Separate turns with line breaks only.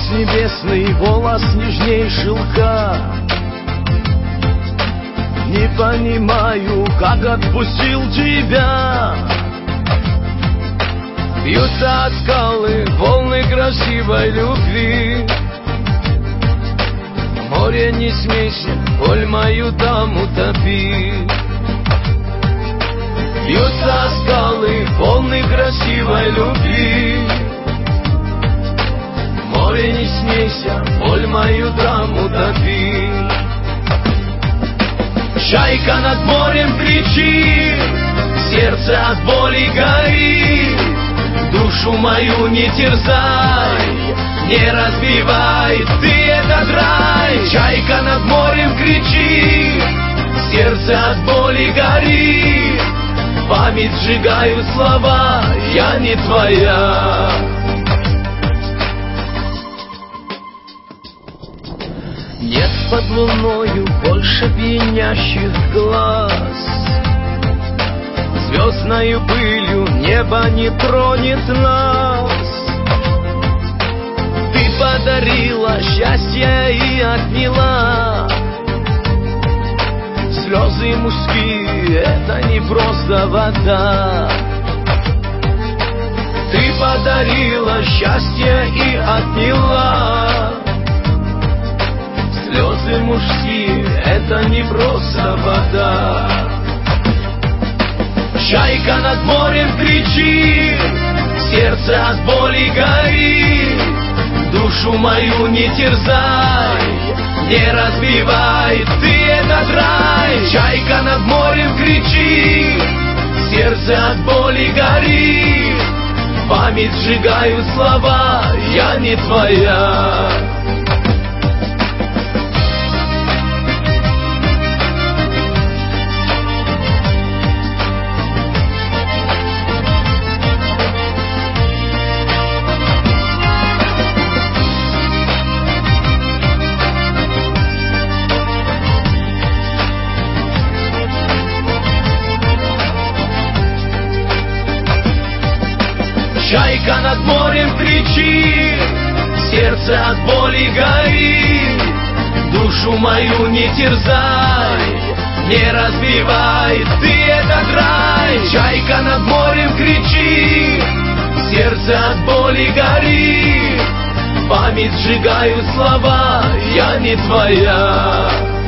небесный, волос нежней шелка. Не понимаю, как отпустил тебя. Бьются от скалы волны красивой любви. Море, не смейся, боль мою там утопи. Бьются от скалы волны красивой любви. Море, не смейся, боль мою там утопи. Чайка над морем кричит, сердце от боли горит. Душу мою не терзай, не разбивай ты этот рай. Чайка над морем кричит, сердце от боли горит. Память сжигают слова, я не твоя. Нет под луною больше пьянящих глаз. Звездною пылью небо не тронет нас. Ты подарила счастье и отняла. Слезы мужские — это не просто вода. Ты подарила счастье и отняла. Слезы мужские — это не просто вода. Чайка над морем кричит, сердце от боли горит. Душу мою не терзай, не разбивай ты этот рай. Чайка над морем кричит, сердце от боли горит. Память сжигают слова, я не твоя. Чайка над морем кричит, сердце от боли горит. Душу мою не терзай, не разбивай ты этот рай. Чайка над морем кричит, сердце от боли горит. Память сжигают слова, я не твоя.